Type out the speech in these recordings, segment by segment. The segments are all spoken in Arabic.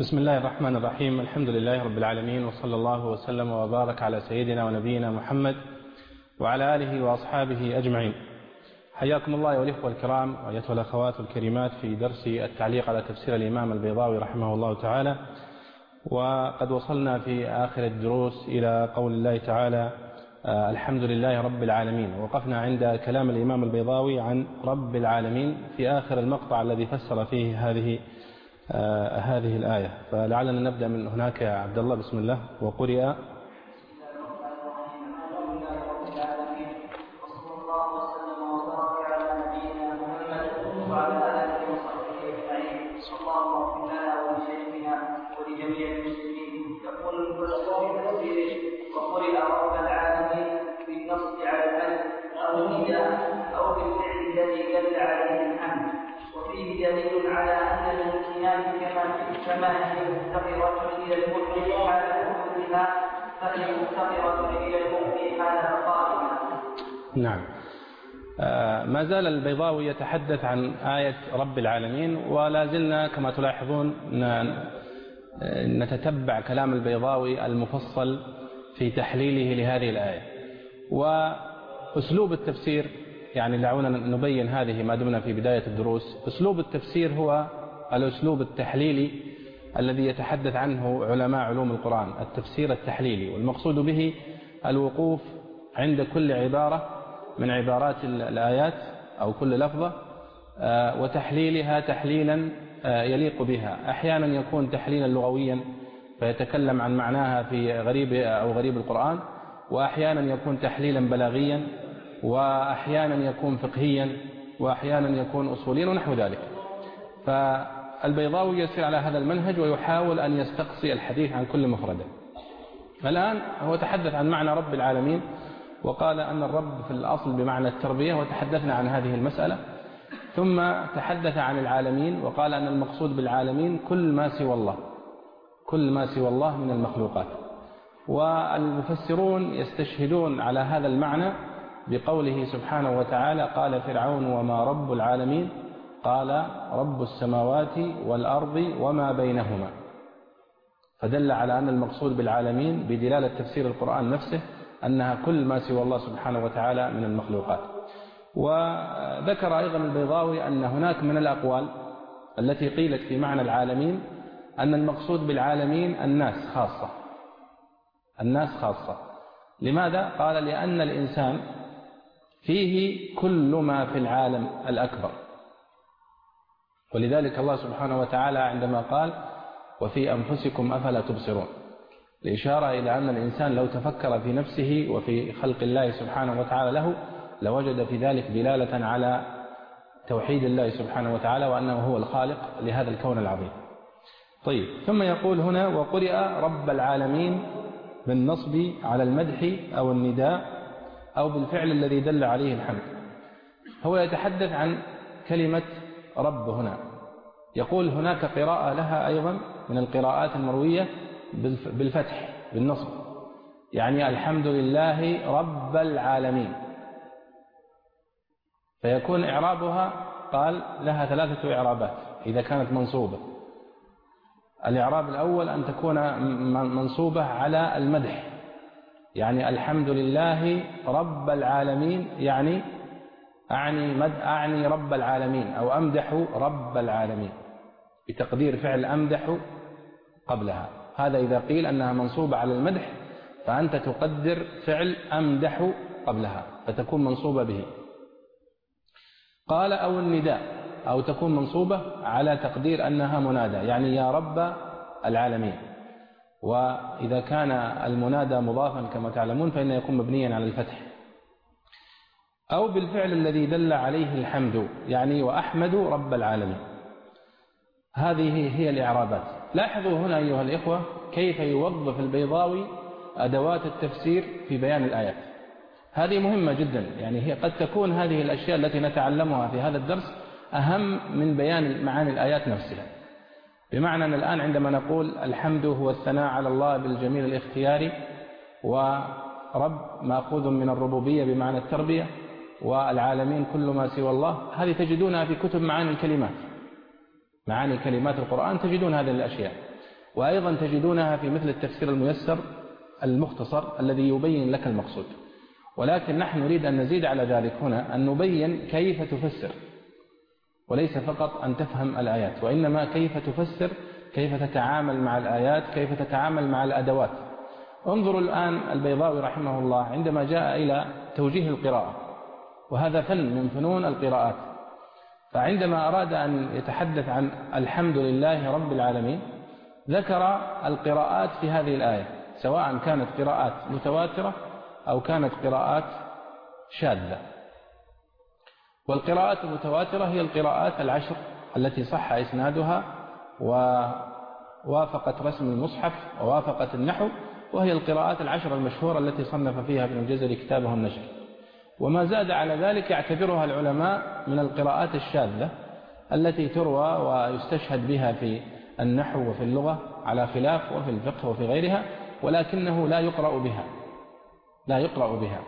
بسم الله الرحمن الرحيم. الحمد لله رب العالمين، وصلى الله وسلم وبارك على سيدنا ونبينا محمد وعلى آله وأصحابه أجمعين. حياكم الله والإخوة الكرام وأيتها الأخوات الكريمات في درس التعليق على تفسير الإمام البيضاوي رحمه الله تعالى. وقد وصلنا في آخر الدروس إلى قول الله تعالى الحمد لله رب العالمين. وقفنا عند كلام الإمام البيضاوي عن رب العالمين في آخر المقطع الذي فسر فيه هذه الآية، فلعلنا نبدأ من هناك يا عبد الله. بسم الله. وقرئ كما هي مفتقرة إلى المؤمن حال كفرها فهي مفتقرة إلى المؤمن حال بقائها. نعم. ما زال البيضاوي يتحدث عن آية رب العالمين، ولا زلنا كما تلاحظون نتتبع كلام البيضاوي المفصل في تحليله لهذه الآية. وأسلوب التفسير، يعني دعونا نبين هذه ما دمنا في بداية الدروس. أسلوب التفسير هو الأسلوب التحليلي الذي يتحدث عنه علماء علوم القرآن، التفسير التحليلي، والمقصود به الوقوف عند كل عبارة من عبارات الآيات أو كل لفظة وتحليلها تحليلا يليق بها. أحيانا يكون تحليلا لغويا فيتكلم عن معناها في غريب أو غريب القرآن، وأحيانا يكون تحليلا بلاغيا، وأحيانا يكون فقهيا، وأحيانا يكون أصوليا ونحو ذلك. فالبيضاوي يسير على هذا المنهج ويحاول أن يستقصي الحديث عن كل مفردة. الآن هو تحدث عن معنى رب العالمين، وقال أن الرب في الأصل بمعنى التربية، وتحدثنا عن هذه المسألة. ثم تحدث عن العالمين وقال أن المقصود بالعالمين كل ما سوى الله، كل ما سوى الله من المخلوقات. والمفسرون يستشهدون على هذا المعنى بقوله سبحانه وتعالى قال فرعون وما رب العالمين قال رب السماوات والأرض وما بينهما، فدل على أن المقصود بالعالمين بدلالة تفسير القرآن نفسه أنها كل ما سوى الله سبحانه وتعالى من المخلوقات. وذكر أيضا البيضاوي أن هناك من الأقوال التي قيلت في معنى العالمين أن المقصود بالعالمين الناس خاصة، الناس خاصة. لماذا؟ قال لأن الإنسان فيه كل ما في العالم الأكبر، ولذلك الله سبحانه وتعالى عندما قال وفي أنفسكم أفلا تبصرون، الإشارة إلى أن الإنسان لو تفكر في نفسه وفي خلق الله سبحانه وتعالى له لوجد في ذلك دلالة على توحيد الله سبحانه وتعالى وأنه هو الخالق لهذا الكون العظيم. طيب، ثم يقول هنا وقرئ رب العالمين بالنصب على المدح أو النداء أو بالفعل الذي دل عليه الحمد. هو يتحدث عن كلمة رب هنا، يقول هناك قراءة لها أيضا من القراءات المروية بالفتح بالنصب، يعني الحمد لله رب العالمين، فيكون إعرابها قال لها ثلاثة إعرابات إذا كانت منصوبة. الإعراب الأول أن تكون منصوبة على المدح، يعني الحمد لله رب العالمين، يعني أعني رب العالمين أو أمدح رب العالمين بتقدير فعل أمدح قبلها. هذا إذا قيل أنها منصوبة على المدح فأنت تقدر فعل أمدح قبلها فتكون منصوبة به. قال أو النداء، أو تكون منصوبة على تقدير أنها منادى، يعني يا رب العالمين. وإذا كان المنادى مضافا كما تعلمون فإنه يكون مبنيا على الفتح. أو بالفعل الذي دل عليه الحمد، يعني وأحمد رب العالمين. هذه هي الإعرابات. لاحظوا هنا أيها الإخوة كيف يوظف البيضاوي أدوات التفسير في بيان الآيات. هذه مهمة جدا، يعني هي قد تكون هذه الأشياء التي نتعلمها في هذا الدرس أهم من بيان معاني الآيات نفسها. بمعنى أن الآن عندما نقول الحمد هو الثناء على الله بالجميل الاختياري، ورب مأخوذ من الربوبية بمعنى التربية، والعالمين كل ما سوى الله، هذه تجدونها في كتب معاني الكلمات، معاني كلمات القرآن تجدون هذه الأشياء. وأيضا تجدونها في مثل التفسير الميسر المختصر الذي يبين لك المقصود. ولكن نحن نريد أن نزيد على ذلك هنا أن نبين كيف تفسر، وليس فقط أن تفهم الآيات، وإنما كيف تفسر، كيف تتعامل مع الآيات، كيف تتعامل مع الأدوات. انظروا الآن البيضاوي رحمه الله عندما جاء إلى توجيه القراءة، وهذا فن من فنون القراءات، فعندما أراد أن يتحدث عن الحمد لله رب العالمين ذكر القراءات في هذه الآية، سواء كانت قراءات متواترة أو كانت قراءات شاذة. والقراءات المتواترة هي القراءات العشر التي صح إسنادها ووافقت رسم المصحف ووافقت النحو، وهي القراءات العشر المشهورة التي صنف فيها ابن الجزري كتابه النشر. وما زاد على ذلك يعتبرها العلماء من القراءات الشاذة التي تروى ويستشهد بها في النحو وفي اللغة على خلاف، وفي الفقه وفي غيرها، ولكنه لا يقرأ بها.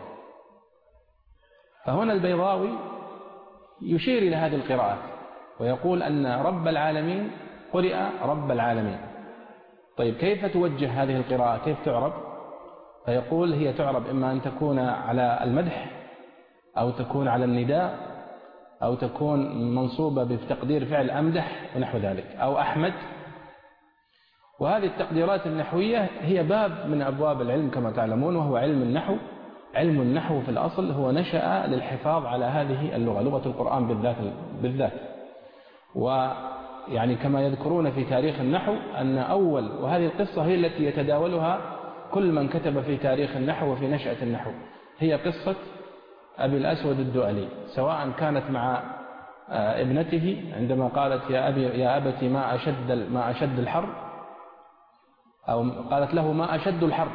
فهنا البيضاوي يشير إلى هذه القراءات ويقول أن رب العالمين قرئ رب العالمين. طيب كيف توجه هذه القراءة؟ كيف تعرب؟ فيقول هي تعرب إما أن تكون على المدح، أو تكون على النداء، أو تكون منصوبة بتقدير فعل أمدح ونحو ذلك، أو أحمد. وهذه التقديرات النحوية هي باب من أبواب العلم كما تعلمون، وهو علم النحو. علم النحو في الأصل هو نشأ للحفاظ على هذه اللغة، لغة القرآن بالذات. ويعني كما يذكرون في تاريخ النحو أن أول، وهذه القصة هي التي يتداولها كل من كتب في تاريخ النحو وفي نشأة النحو، هي قصة أبي الأسود الدؤلي، سواء كانت مع ابنته عندما قالت يا أبتي ما أشد الحرب، أو قالت له ما أشد الحرب،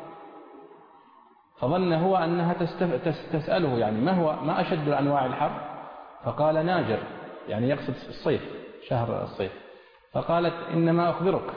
فظن هو أنها تسأله يعني ما أشد أنواع الحرب، فقال ناجر، يعني يقصد الصيف، شهر الصيف، فقالت إنما أخبرك،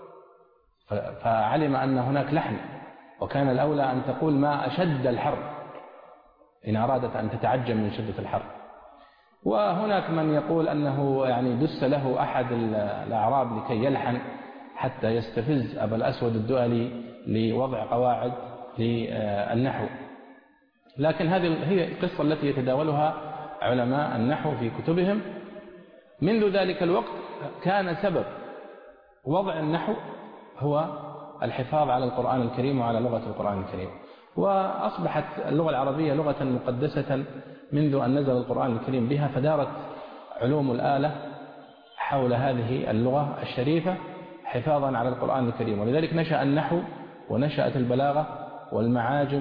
فعلم أن هناك لحن، وكان الأولى أن تقول ما أشد الحرب إن أرادت أن تتعجب من شدة الحرب. وهناك من يقول أنه يعني دس له أحد الأعراب لكي يلحن حتى يستفز أبا الأسود الدؤلي لوضع قواعد للنحو. لكن هذه هي القصة التي يتداولها علماء النحو في كتبهم. منذ ذلك الوقت كان سبب وضع النحو هو الحفاظ على القرآن الكريم وعلى لغة القرآن الكريم، وأصبحت اللغة العربية لغة مقدسة منذ أن نزل القرآن الكريم بها، فدارت علوم الآلة حول هذه اللغة الشريفة حفاظا على القرآن الكريم. ولذلك نشأ النحو ونشأت البلاغة والمعاجم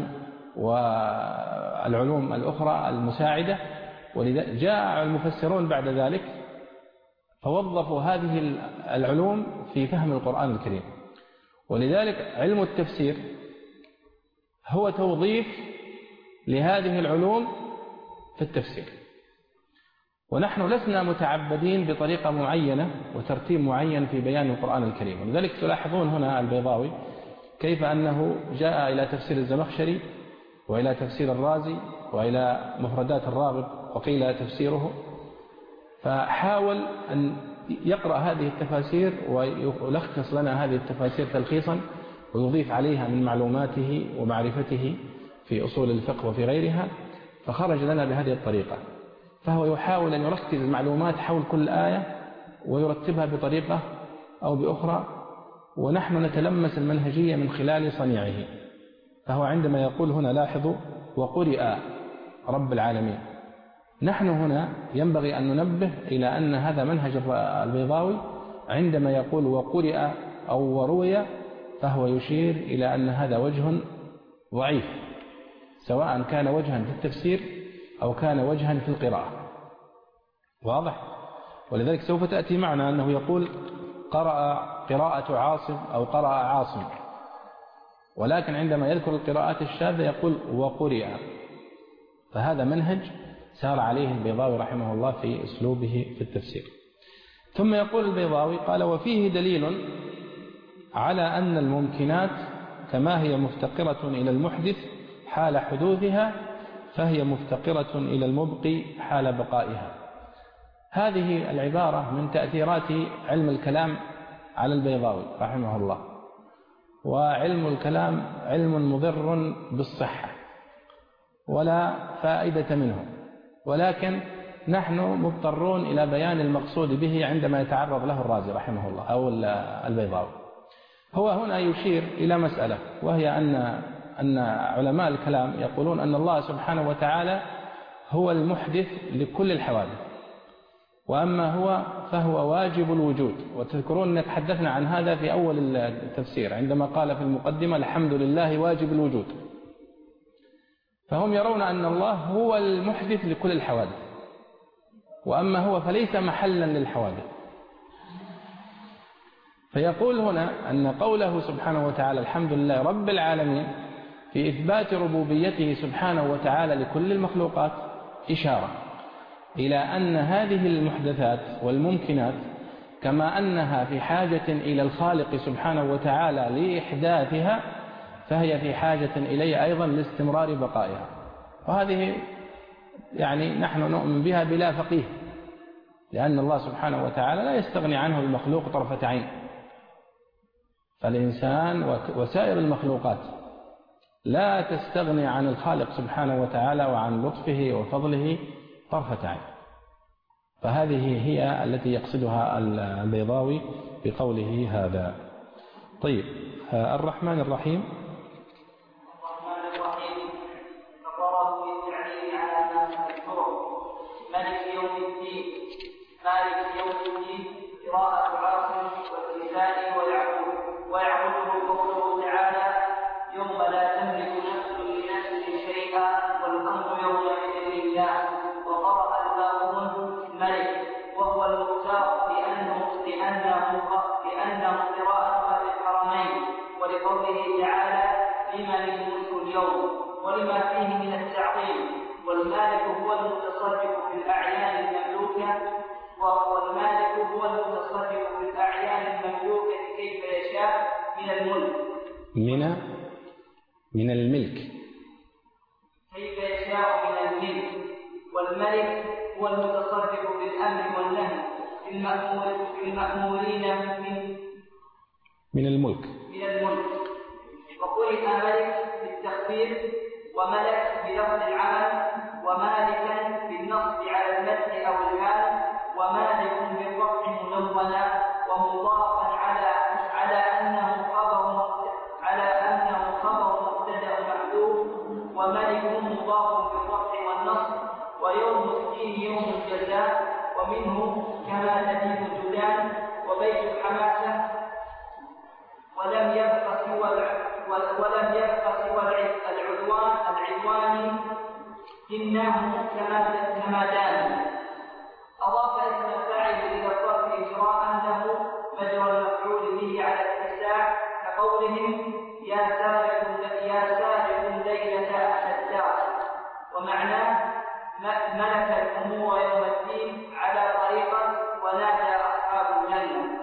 والعلوم الأخرى المساعدة. ولذلك جاء المفسرون بعد ذلك فوظفوا هذه العلوم في فهم القرآن الكريم. ولذلك علم التفسير هو توظيف لهذه العلوم في التفسير، ونحن لسنا متعبدين بطريقة معينة وترتيب معين في بيان القرآن الكريم. ولذلك تلاحظون هنا البيضاوي كيف أنه جاء إلى تفسير الزمخشري وإلى تفسير الرازي وإلى مفردات الراغب وقيل تفسيره، فحاول أن يقرأ هذه التفاسير ويلخص لنا هذه التفاسير تلخيصا ويضيف عليها من معلوماته ومعرفته في أصول الفقه وفي غيرها، فخرج لنا بهذه الطريقة. فهو يحاول أن يركز المعلومات حول كل آية ويرتبها بطريقة أو بأخرى، ونحن نتلمس المنهجية من خلال صنيعه. فهو عندما يقول هنا لاحظوا وقرئ رب العالمين، نحن هنا ينبغي أن ننبه إلى أن هذا منهج البيضاوي عندما يقول وقرئ أو وروي، فهو يشير إلى أن هذا وجه ضعيف، سواء كان وجها في التفسير أو كان وجها في القراءة. واضح؟ ولذلك سوف تأتي معنا أنه يقول قرأ قراءة عاصم أو قرأ عاصم، ولكن عندما يذكر القراءات الشاذة يقول وقرئ. فهذا منهج سار عليه البيضاوي رحمه الله في أسلوبه في التفسير. ثم يقول البيضاوي قال وفيه دليل على أن الممكنات كما هي مفتقرة إلى المحدث حال حدوثها فهي مفتقرة إلى المبقي حال بقائها. هذه العبارة من تأثيرات علم الكلام على البيضاوي رحمه الله. وعلم الكلام علم مضر بالصحة ولا فائدة منه، ولكن نحن مضطرون إلى بيان المقصود به عندما يتعرض له الرازي رحمه الله أو البيضاوي. هو هنا يشير إلى مسألة، وهي أن علماء الكلام يقولون أن الله سبحانه وتعالى هو المحدث لكل الحوادث، وأما هو فهو واجب الوجود. وتذكرون أن تحدثنا عن هذا في أول التفسير عندما قال في المقدمة الحمد لله واجب الوجود. فهم يرون أن الله هو المحدث لكل الحوادث، وأما هو فليس محلا للحوادث. فيقول هنا أن قوله سبحانه وتعالى الحمد لله رب العالمين في إثبات ربوبيته سبحانه وتعالى لكل المخلوقات إشارة إلى أن هذه المحدثات والممكنات كما أنها في حاجة إلى الخالق سبحانه وتعالى لإحداثها، فهي في حاجة إليه أيضا لاستمرار بقائها. وهذه يعني نحن نؤمن بها بلا فقيه، لأن الله سبحانه وتعالى لا يستغني عنه المخلوق طرفة عين، فالإنسان وسائر المخلوقات لا تستغني عن الخالق سبحانه وتعالى وعن لطفه وفضله طرفة عين. فهذه هي التي يقصدها البيضاوي بقوله هذا. طيب، الرحمن الرحيم فضربوا بالتعليل على ما تذكره. مالك يوم الدين، مالك يوم الدين قراءة عاصم والكسائي ويعبده قوله تعالى يوم لا تملك نفس لنفس شيئا والأمر يومئذ لله. وقرأ الباقون ملك وهو المختار لأنه قراءتها في الحرمين، ولقوله تعالى لمن الملك اليوم ولما فيه من التعظيم. والمالك هو المتصرف في الأعيان المملوكة كيف يشاء من الملك من الملك كيف يشاء من الملك. والملك هو المتصرف بالأمر والنهي في المأمورين من الملك. وقرئ ملك بالتخفيف وملك بلفظ العمل ومالكا بالنصب على المد أو الحال ومالك بالرفع منونا ومضافا على أنه خبر مبتدأ محذوف وملك مضاف بالرفع والنصب. ويوم الدين يوم الجزاء ومنه كما تدين الجدان وبيت الحماسة ولم يبق سوى العدوان إنه كما دان. أضاف اسم الفاعل إلى الظرف إجراء له مجرى المفعول به على الاتساع كقولهم يا سابق ليلة أهل الدار. ومعناه ملك الأمور يوم الدين على طريقة ونادى أصحاب الجنة.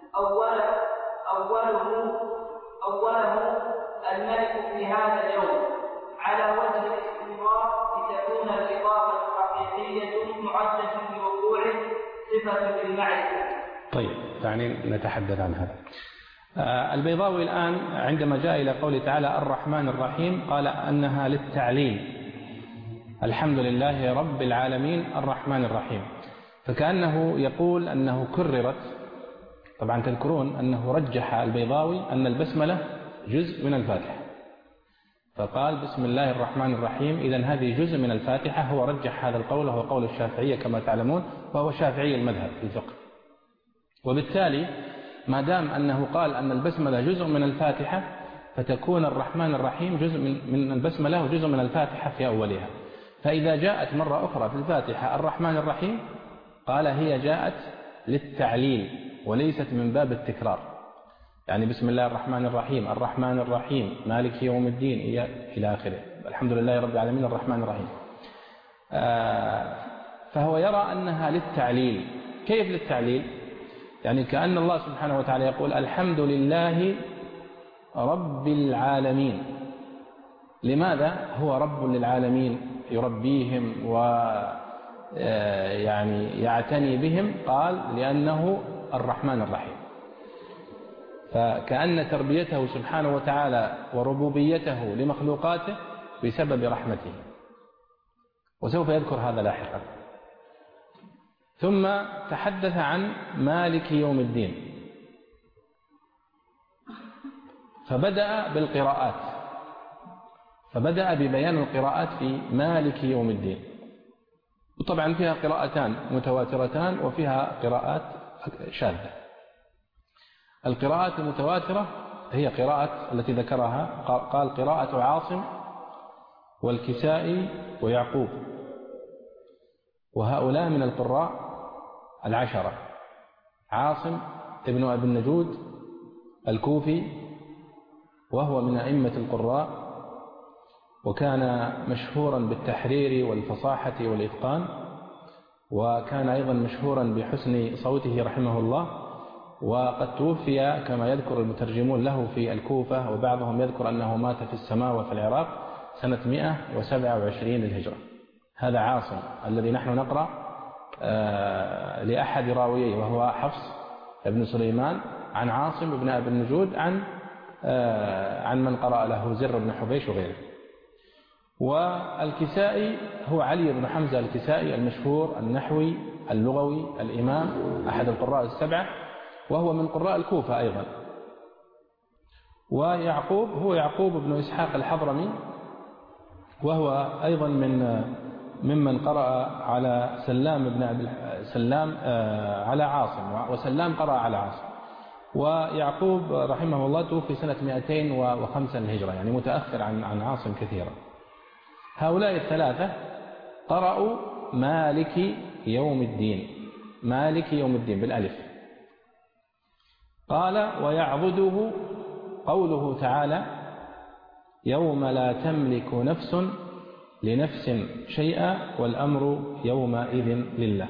أوله الملك في هذا اليوم على وجه الاستمرار لتكون الإضافة حقيقية معدة لوقوعه صفة للمعرفة. طيب، يعني نتحدث عن هذا. البيضاوي الآن عندما جاء إلى قوله تعالى الرحمن الرحيم قال أنها للتعليل، الحمد لله رب العالمين الرحمن الرحيم. فكأنه يقول أنه كررت. طبعا تذكرون أنه رجح البيضاوي أن البسملة جزء من الفاتحة، فقال بسم الله الرحمن الرحيم، إذن هذه جزء من الفاتحة. هو رجح هذا القول، وهو قول الشافعية كما تعلمون، وهو شافعي المذهب في الفقه. وبالتالي ما دام أنه قال أن البسملة جزء من الفاتحة، فتكون الرحمن الرحيم جزء من البسملة وجزء من الفاتحة في أولها. فإذا جاءت مرة أخرى في الفاتحة الرحمن الرحيم قال هي جاءت للتعليل وليست من باب التكرار. يعني بسم الله الرحمن الرحيم مالك يوم الدين إلى آخره، الحمد لله رب العالمين الرحمن الرحيم. فهو يرى أنها للتعليل. كيف للتعليل؟ يعني كأن الله سبحانه وتعالى يقول الحمد لله رب العالمين. لماذا هو رب للعالمين يربيهم ويعني يعتني بهم؟ قال لأنه الرحمن الرحيم. فكأن تربيته سبحانه وتعالى وربوبيته لمخلوقاته بسبب رحمته، وسوف يذكر هذا لاحقا. ثم تحدث عن مالك يوم الدين، فبدأ بالقراءات، فبدأ ببيان القراءات في مالك يوم الدين. وطبعا فيها قراءتان متواترتان وفيها قراءات شاذة. القراءات المتواترة هي قراءة التي ذكرها، قال قراءة عاصم والكسائي ويعقوب، وهؤلاء من القراء 10: عاصم ابن أبي النجود الكوفي، وهو من أئمة القراء، وكان مشهورا بالتحرير والفصاحة والإتقان، وكان أيضا مشهورا بحسن صوته رحمه الله. وقد توفي كما يذكر المترجمون له في الكوفة، وبعضهم يذكر أنه مات في السماوة في العراق سنة 127 للهجرة. هذا عاصم الذي نحن نقرأ لأحد راويه، وهو حفص بن سليمان عن عاصم بن أبي النجود عن من قرأ له زر بن حبيش وغيره. والكسائي هو علي بن حمزة الكسائي المشهور النحوي اللغوي الإمام، أحد القراء 7، وهو من قراء الكوفة أيضا. ويعقوب هو يعقوب بن إسحاق الحضرمي، وهو أيضا ممن قرأ على سلام بن أبي سلام على عاصم، وسلام قرأ على عاصم. ويعقوب رحمه الله توفي سنة 205 للهجرة، يعني متأخر عن عاصم كثيرا. هؤلاء الثلاثة قرأوا مالك يوم الدين، مالك يوم الدين بالألف. قال: ويعضده قوله تعالى: يوم لا تملك نفس لنفس شيئا والأمر يومئذ لله.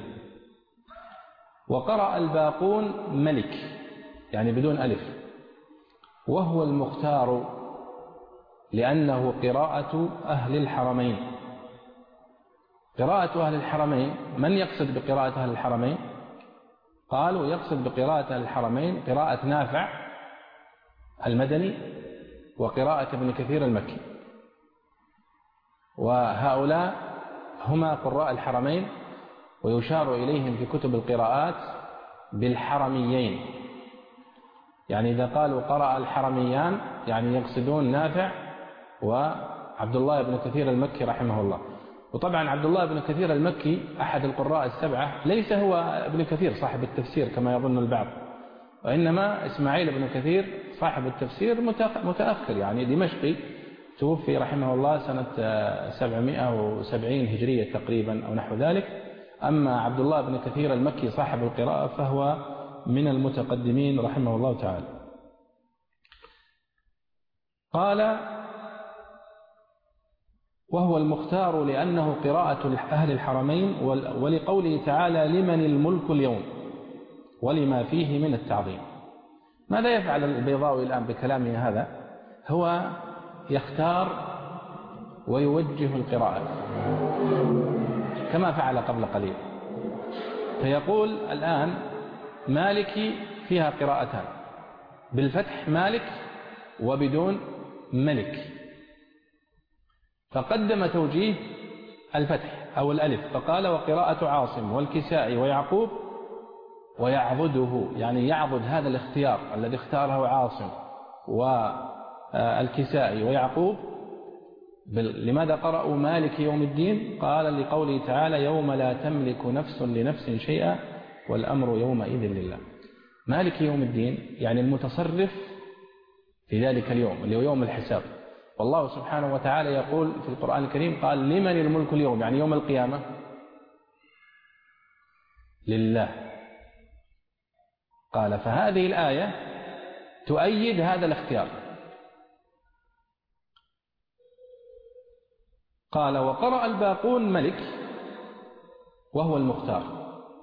وقرأ الباقون ملك، يعني بدون ألف، وهو المختار لأنه قراءة أهل الحرمين. قراءة أهل الحرمين، من يقصد بقراءة أهل الحرمين؟ قالوا يقصد بقراءة أهل الحرمين قراءة نافع المدني وقراءة ابن كثير المكي، وهؤلاء هما قراء الحرمين، ويشار إليهم في كتب القراءات بالحرميين. يعني إذا قالوا قرأ الحرميان يعني يقصدون نافع وعبد الله بن كثير المكي رحمه الله. وطبعا عبد الله بن كثير المكي أحد القراء 7، ليس هو ابن كثير صاحب التفسير كما يظن البعض، وإنما إسماعيل بن كثير صاحب التفسير متأخر، يعني دمشقي، توفي رحمه الله سنة 770 هجرية تقريبا أو نحو ذلك. أما عبد الله بن كثير المكي صاحب القراءة فهو من المتقدمين رحمه الله تعالى. قال: وهو المختار لأنه قراءة أهل الحرمين، ولقوله تعالى: لمن الملك اليوم، ولما فيه من التعظيم. ماذا يفعل البيضاوي الآن بكلامه هذا؟ هو يختار ويوجه القراءة كما فعل قبل قليل. فيقول الآن: مالك فيها قراءتان، بالفتح مالك وبدون ملك، فقدم توجيه الفتح أو الألف، فقال: وقراءة عاصم والكسائي ويعقوب ويعضده، يعني يعضد هذا الاختيار الذي اختاره عاصم والكسائي ويعقوب. لماذا قرأوا مالك يوم الدين؟ قال: لقوله تعالى: يوم لا تملك نفس لنفس شيئا والأمر يومئذ لله. مالك يوم الدين يعني المتصرف في ذلك اليوم اللي هو يوم الحساب. والله سبحانه وتعالى يقول في القرآن الكريم، قال: لمن الملك اليوم، يعني يوم القيامة لله. قال: فهذه الآية تؤيد هذا الاختيار. قال: وقرأ الباقون ملك وهو المختار.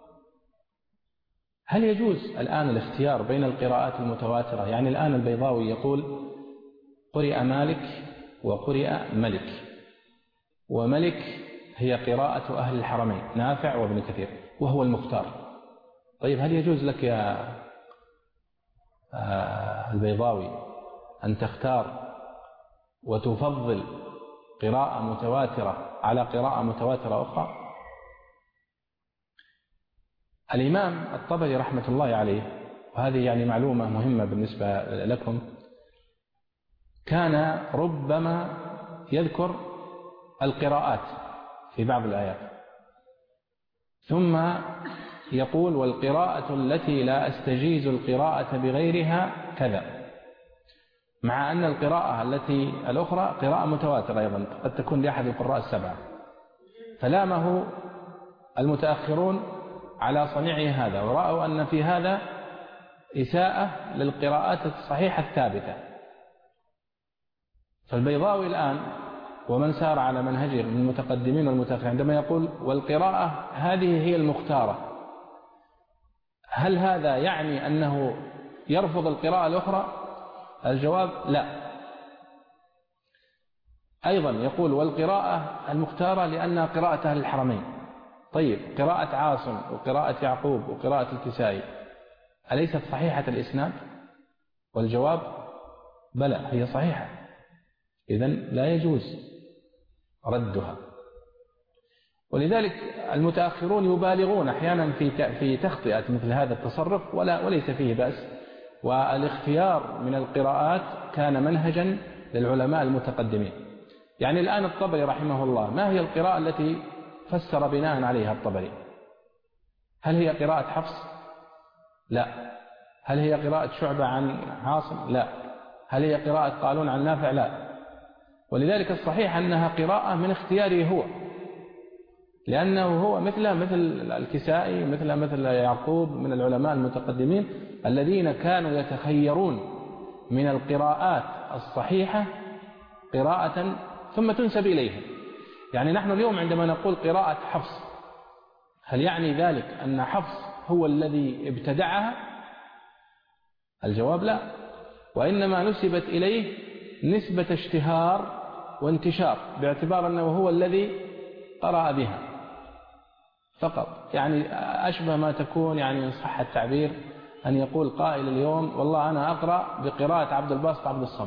هل يجوز الآن الاختيار بين القراءات المتواترة؟ يعني الآن البيضاوي يقول: قرئ مالك وقرئ ملك، وملك هي قراءة أهل الحرمين نافع وابن كثير، وهو المختار. طيب هل يجوز لك يا البيضاوي أن تختار وتفضل قراءة متواترة على قراءة متواترة أخرى؟ الإمام الطبري رحمة الله عليه، وهذه يعني معلومة مهمة بالنسبة لكم، كان ربما يذكر القراءات في بعض الآيات ثم يقول: والقراءة التي لا أستجيز القراءة بغيرها كذا، مع أن القراءة التي الأخرى قراءة متواترة أيضا قد تكون لأحد القراء السبعة. فلامه المتأخرون على صنيعه هذا، ورأوا أن في هذا إساءة للقراءات الصحيحة الثابتة. فالبيضاوي الآن ومن سار على منهجه من المتقدمين والمتأخرين عندما يقول والقراءة هذه هي المختارة، هل هذا يعني أنه يرفض القراءة الأخرى؟ الجواب لا. أيضا يقول والقراءة المختارة لأنها قراءة أهل الحرمين. طيب قراءة عاصم وقراءة يعقوب وقراءة الكسائي أليست صحيحة الإسناد؟ والجواب بلى، هي صحيحة، إذن لا يجوز ردها. ولذلك المتأخرون يبالغون أحيانا في تخطئة مثل هذا التصرف، وليس فيه بأس. والاختيار من القراءات كان منهجا للعلماء المتقدمين. يعني الآن الطبري رحمه الله، ما هي القراءة التي فسر بناء عليها الطبري؟ هل هي قراءة حفص؟ لا. هل هي قراءة شعبة عن عاصم؟ لا. هل هي قراءة قالون عن نافع؟ لا. ولذلك الصحيح أنها قراءة من اختياره هو، لأنه هو مثل الكسائي مثل يعقوب من العلماء المتقدمين الذين كانوا يتخيرون من القراءات الصحيحة قراءة ثم تنسب إليهم. يعني نحن اليوم عندما نقول قراءة حفص، هل يعني ذلك أن حفص هو الذي ابتدعها؟ الجواب لا، وإنما نسبت إليه نسبة اشتهار وانتشار، باعتبار أنه هو الذي قرأ بها فقط. يعني أشبه ما تكون، يعني إن صح التعبير، أن يقول قائل اليوم والله أنا أقرأ بقراءة عبد الباسط عبد الصمد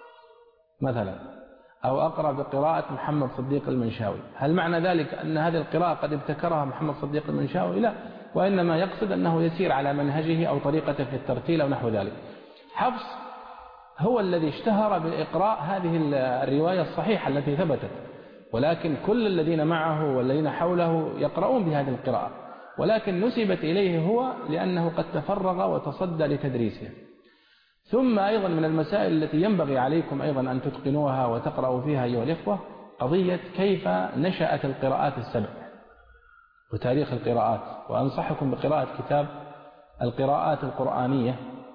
مثلا، أو أقرأ بقراءة محمد صديق المنشاوي. هل معنى ذلك أن هذه القراءة قد ابتكرها محمد صديق المنشاوي؟ لا، وإنما يقصد أنه يسير على منهجه أو طريقته في الترتيل أو نحو ذلك. حفص هو الذي اشتهر بإقراء هذه الرواية الصحيحة التي ثبتت، ولكن كل الذين معه والذين حوله يقرؤون بهذه القراءة، ولكن نسبت إليه هو لأنه قد تفرغ وتصدى لتدريسها. ثم أيضا من المسائل التي ينبغي عليكم أيضا أن تتقنوها وتقرأوا فيها أيها الإخوة قضية كيف نشأت القراءات السبع وتاريخ القراءات. وأنصحكم بقراءة كتاب القراءات القرآنية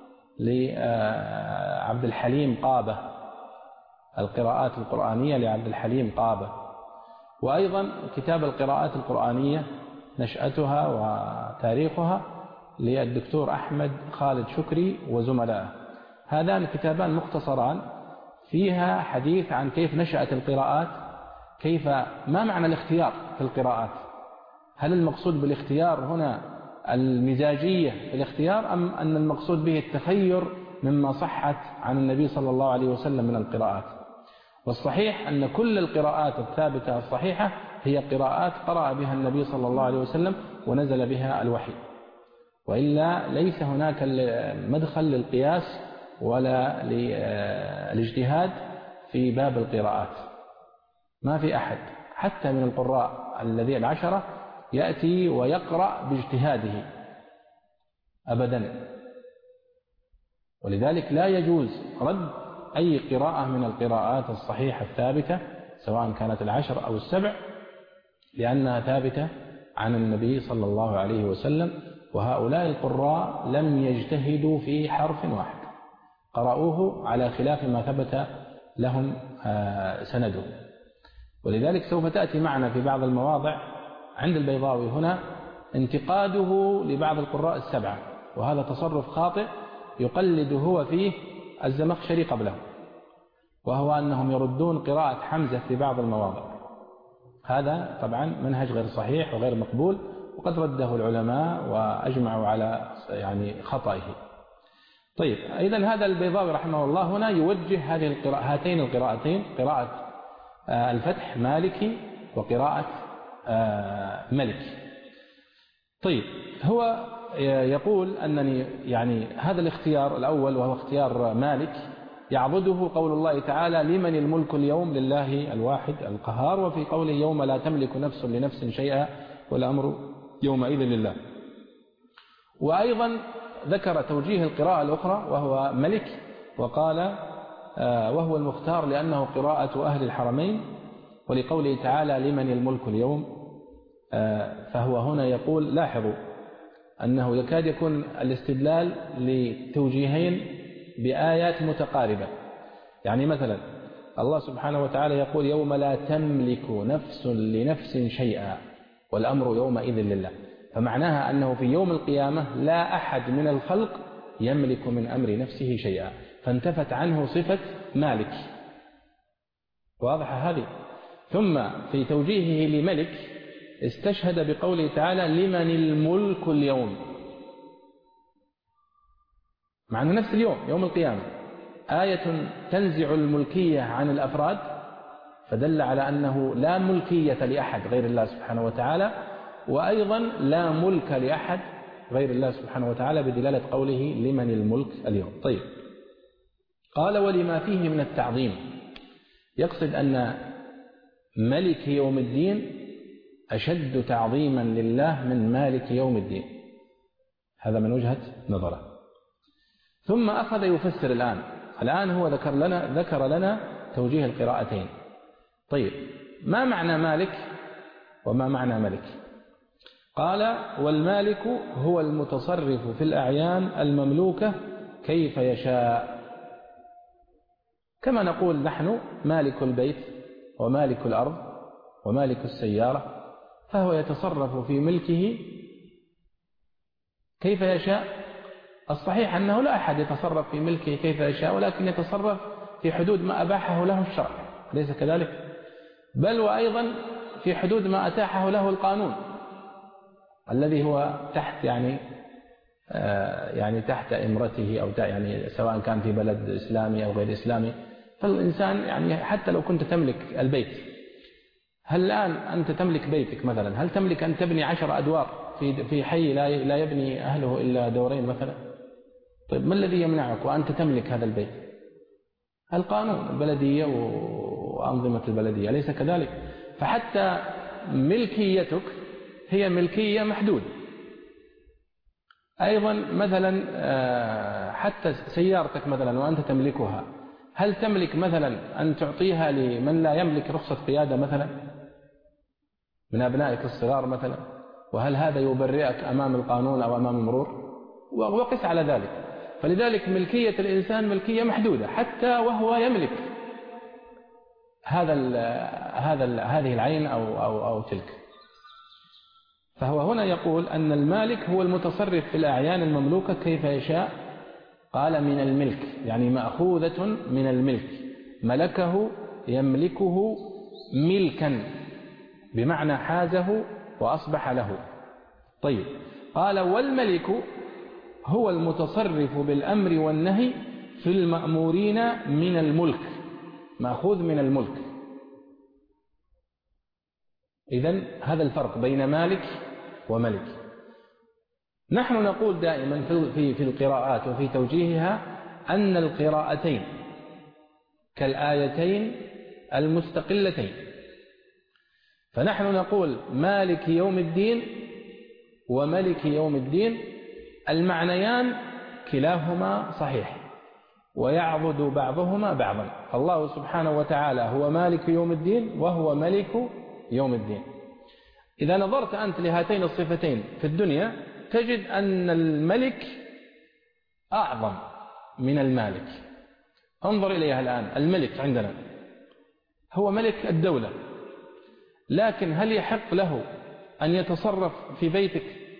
لعبد الحليم قابة، القراءات القرآنية لعبد الحليم قابة، وأيضا كتاب القراءات القرآنية نشأتها وتاريخها للدكتور أحمد خالد شكري وزملائه. هذان كتابان مختصران فيها حديث عن كيف نشأت القراءات، ما معنى الاختيار في القراءات، هل المقصود بالاختيار هنا المزاجية في الاختيار، أم أن المقصود به التخير مما صحت عن النبي صلى الله عليه وسلم من القراءات. والصحيح أن كل القراءات الثابتة الصحيحة هي قراءات قرأ بها النبي صلى الله عليه وسلم ونزل بها الوحي، وإلا ليس هناك مدخل للقياس ولا للاجتهاد في باب القراءات. ما في أحد حتى من القراء الذين العشرة يأتي ويقرأ باجتهاده أبدا. ولذلك لا يجوز رد أي قراءة من القراءات الصحيحة الثابتة سواء كانت العشر أو السبع، لأنها ثابتة عن النبي صلى الله عليه وسلم. وهؤلاء القراء لم يجتهدوا في حرف واحد، قرأوه على خلاف ما ثبت لهم سنده. ولذلك سوف تأتي معنا في بعض المواضع عند البيضاوي هنا انتقاده لبعض القراء السبعة، وهذا تصرف خاطئ يقلد هو فيه الزمخشري قبله، وهو أنهم يردون قراءة حمزة في بعض المواضع. هذا طبعا منهج غير صحيح وغير مقبول، وقد رده العلماء وأجمعوا على خطئه. طيب، إذن هذا البيضاوي رحمه الله هنا يوجه هاتين القراءتين، قراءة الفتح مالكي وقراءة ملكي. طيب، هو يقول أنني يعني هذا الاختيار الأول وهو اختيار مالك يعضده قول الله تعالى لمن الملك اليوم لله الواحد القهار، وفي قوله يوم لا تملك نفس لنفس شيئا والأمر يومئذ لله. وأيضا ذكر توجيه القراءة الأخرى وهو ملك، وقال وهو المختار لأنه قراءة أهل الحرمين، ولقوله تعالى لمن الملك اليوم. فهو هنا يقول لاحظوا أنه يكاد يكون الاستدلال لتوجيهين بآيات متقاربة. يعني مثلا الله سبحانه وتعالى يقول يوم لا تملك نفس لنفس شيئا والأمر يومئذ لله، فمعناها أنه في يوم القيامة لا أحد من الخلق يملك من أمر نفسه شيئا، فانتفت عنه صفة مالك. واضح هذه؟ ثم في توجيهه لملك استشهد بقوله تعالى لمن الملك اليوم، مع أنه نفس اليوم يوم القيامة آية تنزع الملكية عن الأفراد، فدل على أنه لا ملكية لأحد غير الله سبحانه وتعالى، وأيضا لا ملك لأحد غير الله سبحانه وتعالى بدلالة قوله لمن الملك اليوم. طيب، قال ولما فيه من التعظيم، يقصد أن ملك يوم الدين أشد تعظيما لله من مالك يوم الدين، هذا من وجهة نظره. ثم أخذ يفسر الآن هو ذكر لنا توجيه القراءتين. طيب، ما معنى مالك وما معنى ملك؟ قال والمالك هو المتصرف في الأعيان المملوكة كيف يشاء، كما نقول نحن مالك البيت ومالك الأرض ومالك السيارة، فهو يتصرف في ملكه كيف يشاء. الصحيح أنه لا أحد يتصرف في ملكه كيف يشاء، ولكن يتصرف في حدود ما أباحه له الشرع، ليس كذلك؟ بل وأيضا في حدود ما أتاحه له القانون الذي هو تحت يعني تحت إمرته، أو يعني سواء كان في بلد إسلامي أو غير إسلامي. فالإنسان يعني حتى لو كنت تملك البيت، هل الآن أنت تملك بيتك مثلا، هل تملك أن تبني 10 أدوار في حي لا يبني أهله إلا دورين مثلا؟ طيب، ما الذي يمنعك وأنت تملك هذا البيت؟ القانون، البلدية وأنظمة البلدية، ليس كذلك؟ فحتى ملكيتك هي ملكية محدودة. أيضا مثلا حتى سيارتك مثلا وأنت تملكها، هل تملك مثلا أن تعطيها لمن لا يملك رخصة قيادة مثلا من أبنائك الصغار مثلا؟ وهل هذا يبرئك أمام القانون أو أمام المرور؟ وقس على ذلك. فلذلك ملكية الإنسان ملكية محدودة حتى وهو يملك هذه العين أو تلك. فهو هنا يقول أن المالك هو المتصرف في الأعيان المملوكة كيف يشاء. قال من الملك، يعني مأخوذة من الملك، ملكه يملكه ملكا بمعنى حازه وأصبح له. طيب، قال والملك هو المتصرف بالأمر والنهي في المأمورين من الملك، مأخوذ من الملك. إذن هذا الفرق بين مالك وملك. نحن نقول دائما في القراءات وفي توجيهها أن القراءتين كالآيتين المستقلتين، فنحن نقول مالك يوم الدين وملك يوم الدين، المعنيان كلاهما صحيح ويعبد بعضهما بعضا. الله سبحانه وتعالى هو مالك يوم الدين وهو ملك يوم الدين. إذا نظرت أنت لهاتين الصفتين في الدنيا تجد أن الملك أعظم من المالك. انظر إليها الآن، الملك عندنا هو ملك الدولة، لكن هل يحق له أن يتصرف في بيتك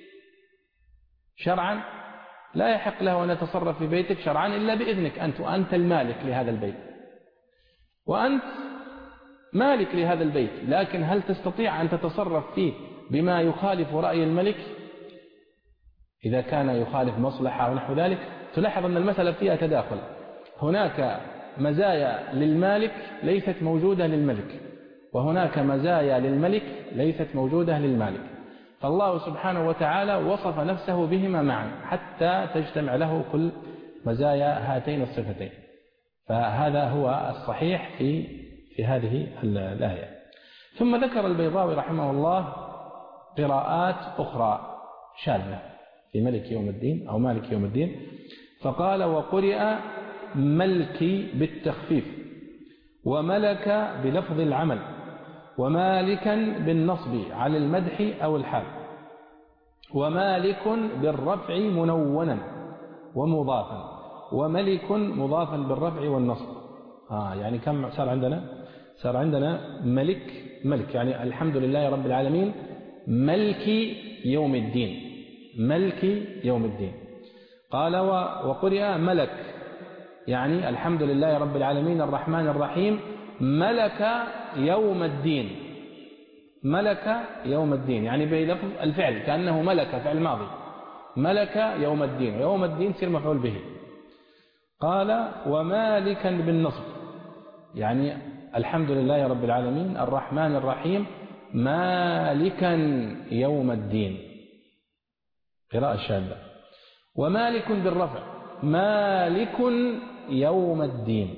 شرعا؟ لا يحق له أن يتصرف في بيتك شرعا إلا بإذنك أنت المالك لهذا البيت، وأنت مالك لهذا البيت، لكن هل تستطيع أن تتصرف فيه بما يخالف رأي الملك إذا كان يخالف مصلحة أو نحو ذلك؟ تلاحظ أن المسألة فيها تداخل، هناك مزايا للمالك ليست موجودة للملك، وهناك مزايا للملك ليست موجودة للمالك، فالله سبحانه وتعالى وصف نفسه بهما معا حتى تجتمع له كل مزايا هاتين الصفتين. فهذا هو الصحيح في هذه الآية. ثم ذكر البيضاوي رحمه الله قراءات أخرى شاذة في ملك يوم الدين أو مالك يوم الدين، فقال: وقرئ ملكي بالتخفيف، وملك بلفظ العمل، ومالكا بالنصب على المدح أو الحال، ومالك بالرفع منونا ومضافا، وملك مضافا بالرفع والنصب. يعني كم صار عندنا؟ صار عندنا ملك يعني الحمد لله رب العالمين ملك يوم الدين، ملك يوم الدين. قال: وقرئ ملك يعني الحمد لله رب العالمين الرحمن الرحيم ملك يوم الدين، ملك يوم الدين يعني بلفظ الفعل كأنه ملك فعل ماضي، ملك يوم الدين، ويوم الدين سير مفعول به. قال: ومالكا بالنصب يعني الحمد لله رب العالمين الرحمن الرحيم مالكا يوم الدين، قراءة شاذة. ومالك بالرفع مالك يوم الدين،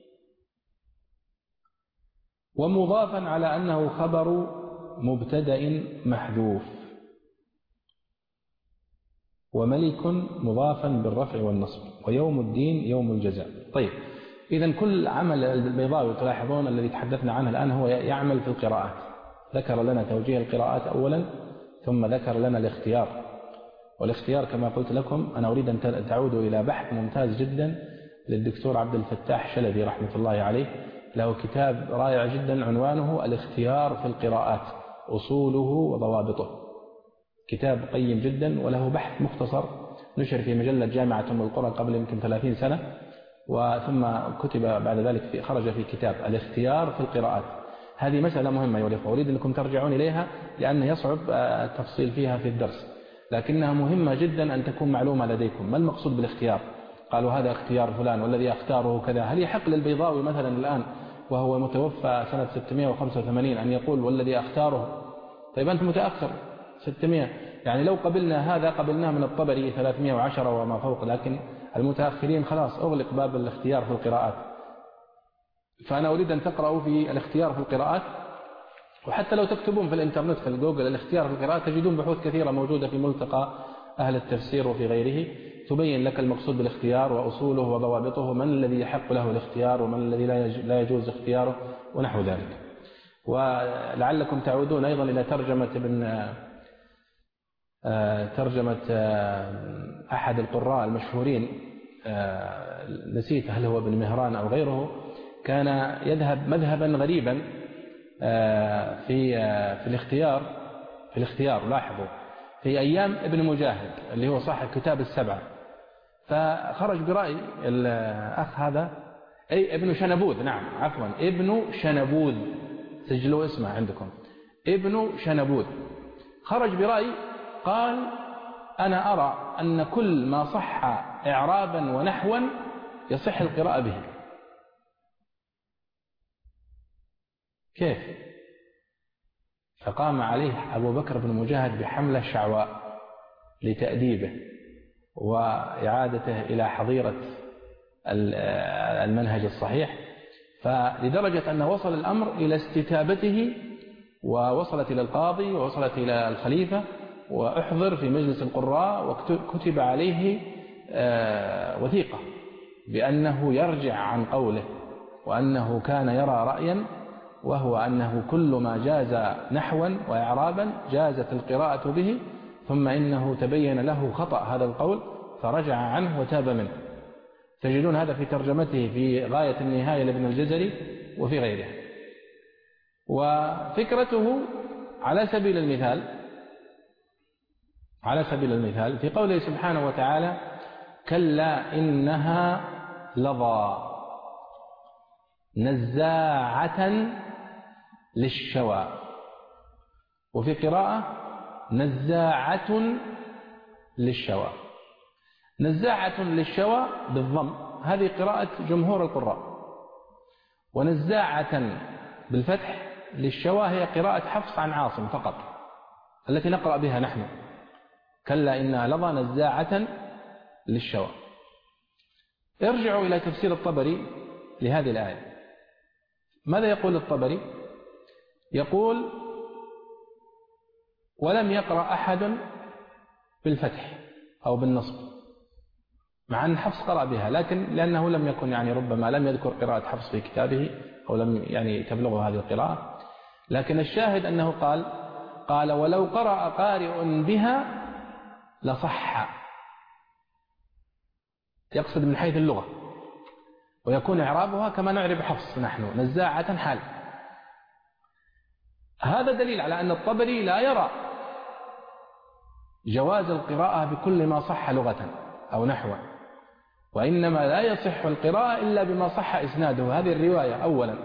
ومضافا على أنه خبر مبتدأ محذوف، وملك مضافا بالرفع والنصب، ويوم الدين يوم الجزاء. طيب، إذن كل عمل البيضاوي تلاحظون الذي تحدثنا عنه الآن هو يعمل في القراءات. ذكر لنا توجيه القراءات أولا، ثم ذكر لنا الاختيار، والاختيار كما قلت لكم أنا أريد أن تعودوا إلى بحث ممتاز جدا للدكتور عبد الفتاح شلبي رحمة الله عليه، له كتاب رائع جدا عنوانه الاختيار في القراءات أصوله وضوابطه، كتاب قيم جدا وله بحث مختصر نشر في مجلة جامعة أم القرى قبل يمكن 30 سنة، وثم كتب بعد ذلك خرج في كتاب الاختيار في القراءات. هذه مسألة مهمة يا الإخوة، أريد أنكم ترجعون إليها لأن يصعب التفصيل فيها في الدرس، لكنها مهمة جدا أن تكون معلومة لديكم. ما المقصود بالاختيار؟ قالوا هذا اختيار فلان والذي اختاره كذا. هل يحق للبيضاوي مثلا الآن وهو متوفى سنة 685 أن يقول والذي اختاره؟ طيب أنت متأخر 600، يعني لو قبلنا هذا قبلناه من الطبري 310 وما فوق، لكن المتأخرين خلاص أغلق باب الاختيار في القراءات. فأنا أريد أن تقرأوا في الاختيار في القراءات، وحتى لو تكتبون في الإنترنت في الجوجل الاختيار في القراءات تجدون بحوث كثيرة موجودة في ملتقى أهل التفسير وفي غيره تبين لك المقصود بالاختيار وأصوله وضوابطه، ومن الذي يحق له الاختيار ومن الذي لا يجوز اختياره ونحو ذلك. ولعلكم تعودون أيضا إلى ترجمة أحد القراء المشهورين، نسيت هل هو ابن مهران أو غيره، كان يذهب مذهبا غريبا في الاختيار. لاحظوا في أيام ابن مجاهد اللي هو صاحب كتاب السبعة، فخرج برأي الأخ هذا ابن شنبوذ، نعم عفوا ابن شنبوذ، سجلوا اسمه عندكم، ابن شنبوذ، خرج برأي قال أنا أرى أن كل ما صح إعرابا ونحوا يصح القراءة به. كيف؟ فقام عليه أبو بكر بن مجاهد بحملة شعواء لتأديبه وإعادته إلى حظيرة المنهج الصحيح، فلدرجة أن وصل الأمر إلى استتابته، ووصلت إلى القاضي ووصلت إلى الخليفة، وأحضر في مجلس القراء وكتب عليه وثيقة بأنه يرجع عن قوله، وأنه كان يرى رأيا وهو أنه كل ما جاز نحوا وإعرابا جازت القراءة به، ثم إنه تبين له خطأ هذا القول فرجع عنه وتاب منه. تجدون هذا في ترجمته في غاية النهاية لابن الجزري وفي غيره. وفكرته على سبيل المثال في قوله سبحانه وتعالى كلا إنها لظى نزاعة للشوى، وفي قراءة نزاعة للشوى. نزاعة للشوى بالضم هذه قراءة جمهور القراء، ونزاعة بالفتح للشوى هي قراءة حفص عن عاصم فقط التي نقرأ بها نحن، كلا إنها لظى نزاعة للشوى. ارجعوا إلى تفسير الطبري لهذه الآية. ماذا يقول الطبري؟ يقول ولم يقرأ أحد بالفتح أو بالنصب، مع أن حفص قرأ بها، لكن لأنه لم يكن ربما لم يذكر قراءة حفص في كتابه أو لم تبلغه هذه القراءة. لكن الشاهد أنه قال ولو قرأ قارئ بها لصح، يقصد من حيث اللغة، ويكون إعرابها كما نعرب حفص نحن نزاعة حال. هذا دليل على أن الطبري لا يرى جواز القراءة بكل ما صح لغة أو نحوا، وإنما لا يصح القراءة إلا بما صح إسناده، هذه الرواية أولا.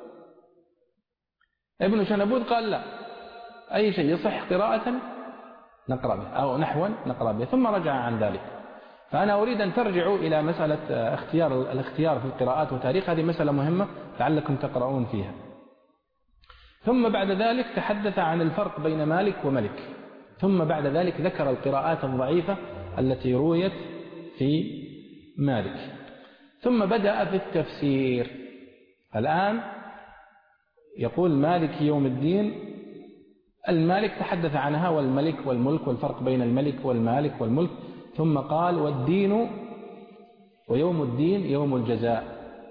ابن شنبود قال لا، أي شيء يصح قراءة نقرأ به أو نحوا نقرأ به، ثم رجع عن ذلك. فأنا أريد أن ترجعوا إلى مسألة الاختيار في القراءات وتاريخ، هذه مسألة مهمة لعلكم تقرؤون فيها. ثم بعد ذلك تحدث عن الفرق بين مالك وملك، ثم بعد ذلك ذكر القراءات الضعيفة التي رويت في مالك، ثم بدأ في التفسير. الآن يقول مالك يوم الدين، المالك تحدث عنها والملك والملك والفرق بين الملك والمالك والملك، ثم قال والدين ويوم الدين يوم الجزاء،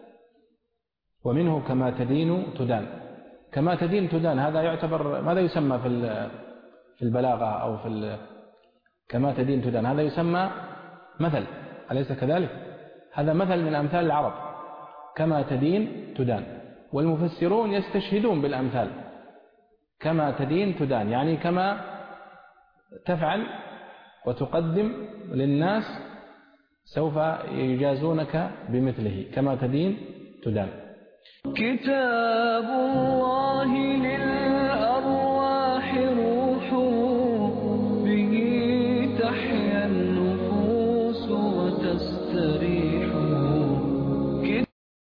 ومنه كما تدين تدان. كما تدين تدان هذا يعتبر ماذا يسمى في البلاغة أو كما تدين تدان، هذا يسمى مثل، أليس كذلك؟ هذا مثل من أمثال العرب، كما تدين تدان. والمفسرون يستشهدون بالأمثال، كما تدين تدان يعني كما تفعل وتقدم للناس سوف يجازونك بمثله، كما تدين تدان. كتاب الله